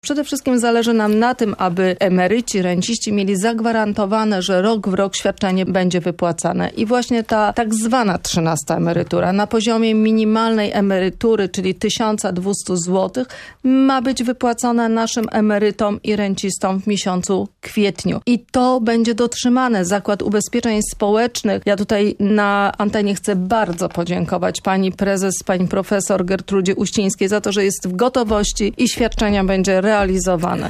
Przede wszystkim zależy nam na tym, aby emeryci, renciści mieli zagwarantowane, że rok w rok świadczenie będzie wypłacane. I właśnie ta tak zwana 13. emerytura na poziomie minimalnej emerytury, czyli 1200 zł, ma być wypłacona naszym emerytom i rencistom w miesiącu kwietniu. I to będzie dotrzymane. Zakład Ubezpieczeń Społecznych. Ja tutaj na antenie chcę bardzo podziękować pani prezes, pani profesor Gertrudzie Uścińskiej za to, że jest w gotowości i świadczenia będzie realizowane.